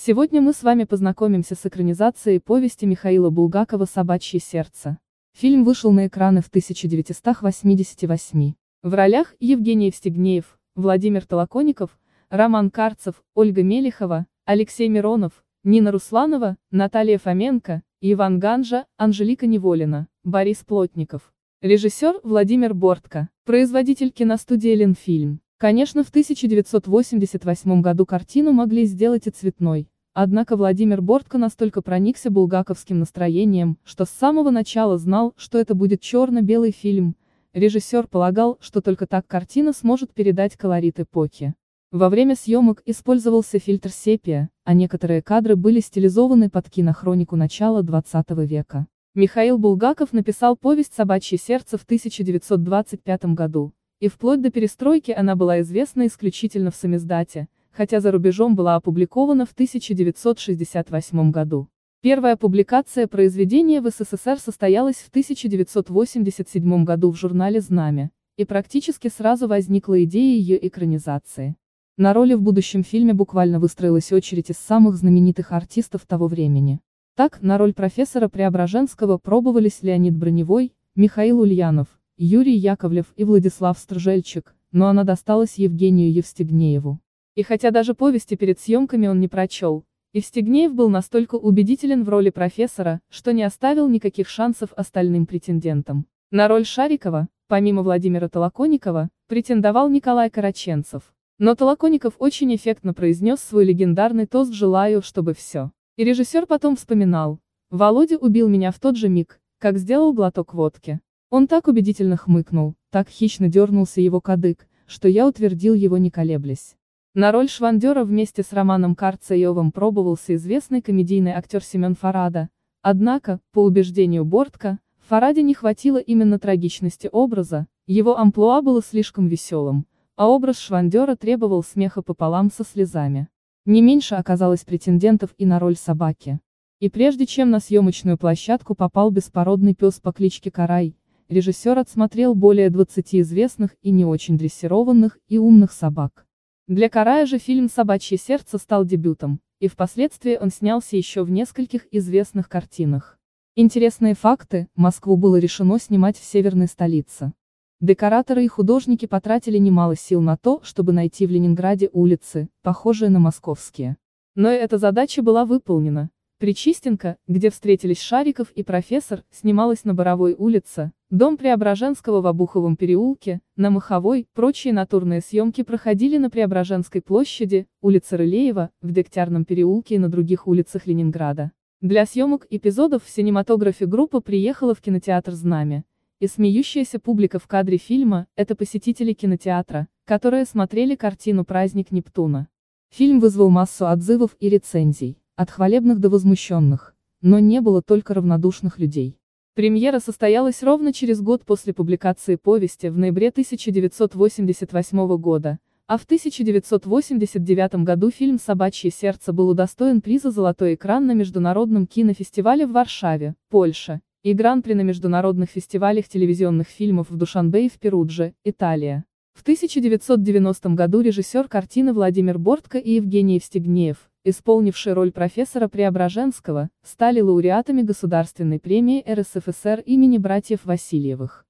Сегодня мы с вами познакомимся с экранизацией повести Михаила Булгакова «Собачье сердце». Фильм вышел на экраны в 1988. В ролях Евгений Евстигнеев, Владимир Толоконников, Роман Карцев, Ольга Мелихова, Алексей Миронов, Нина Русланова, Наталья Фоменко, Иван Ганжа, Анжелика Неволина, Борис Плотников. Режиссер Владимир Бортко, производитель киностудия Ленфильм. Конечно, в 1988 году картину могли сделать и цветной, однако Владимир Бортко настолько проникся булгаковским настроением, что с самого начала знал, что это будет черно-белый фильм. Режиссер полагал, что только так картина сможет передать колорит эпохи. Во время съемок использовался фильтр сепия, а некоторые кадры были стилизованы под кинохронику начала XX века. Михаил Булгаков написал повесть «Собачье сердце» в 1925 году. И вплоть до перестройки она была известна исключительно в самиздате, хотя за рубежом была опубликована в 1968 году. Первая публикация произведения в СССР состоялась в 1987 году в журнале «Знамя», и практически сразу возникла идея ее экранизации. На роли в будущем фильме буквально выстроилась очередь из самых знаменитых артистов того времени. Так, на роль профессора Преображенского пробовались Леонид Броневой, Михаил Ульянов, Юрий Яковлев и Владислав Стржельчик, но она досталась Евгению Евстигнееву. И хотя даже повести перед съемками он не прочел, Евстигнеев был настолько убедителен в роли профессора, что не оставил никаких шансов остальным претендентам. На роль Шарикова, помимо Владимира Толоконникова, претендовал Николай Караченцев. Но Толоконников очень эффектно произнес свой легендарный тост «Желаю, чтобы все». И режиссер потом вспоминал: «Володя убил меня в тот же миг, как сделал глоток водки. Он так убедительно хмыкнул, так хищно дернулся его кадык, что я утвердил его не колеблясь». На роль швандера вместе с Романом Карцевым пробовался известный комедийный актер Семен Фарада, однако, по убеждению Бортко, Фараде не хватило именно трагичности образа, его амплуа было слишком веселым, а образ швандера требовал смеха пополам со слезами. Не меньше оказалось претендентов и на роль собаки. И прежде чем на съемочную площадку попал беспородный пес по кличке Карай, режиссер отсмотрел более 20 известных и не очень дрессированных и умных собак. Для Карая же фильм «Собачье сердце» стал дебютом, и впоследствии он снялся еще в нескольких известных картинах. Интересные факты: Москву было решено снимать в северной столице. Декораторы и художники потратили немало сил на то, чтобы найти в Ленинграде улицы, похожие на московские. Но и эта задача была выполнена. Причистенко, где встретились Шариков и профессор, снималась на Боровой улице, дом Преображенского в Обуховом переулке, на Маховой, прочие натурные съемки проходили на Преображенской площади, улице Рылеева, в Дегтярном переулке и на других улицах Ленинграда. Для съемок эпизодов в синематографе группа приехала в кинотеатр «Знамя», и смеющаяся публика в кадре фильма – это посетители кинотеатра, которые смотрели картину «Праздник Нептуна». Фильм вызвал массу отзывов и рецензий, от хвалебных до возмущенных, но не было только равнодушных людей. Премьера состоялась ровно через год после публикации повести в ноябре 1988 года, а в 1989 году фильм «Собачье сердце» был удостоен приза «Золотой экран» на Международном кинофестивале в Варшаве, Польша, и Гран-при на международных фестивалях телевизионных фильмов в Душанбе и в Перудже, Италия. В 1990 году режиссер картины Владимир Бортко и Евгений Евстигнеев, исполнившие роль профессора Преображенского, стали лауреатами Государственной премии РСФСР имени братьев Васильевых.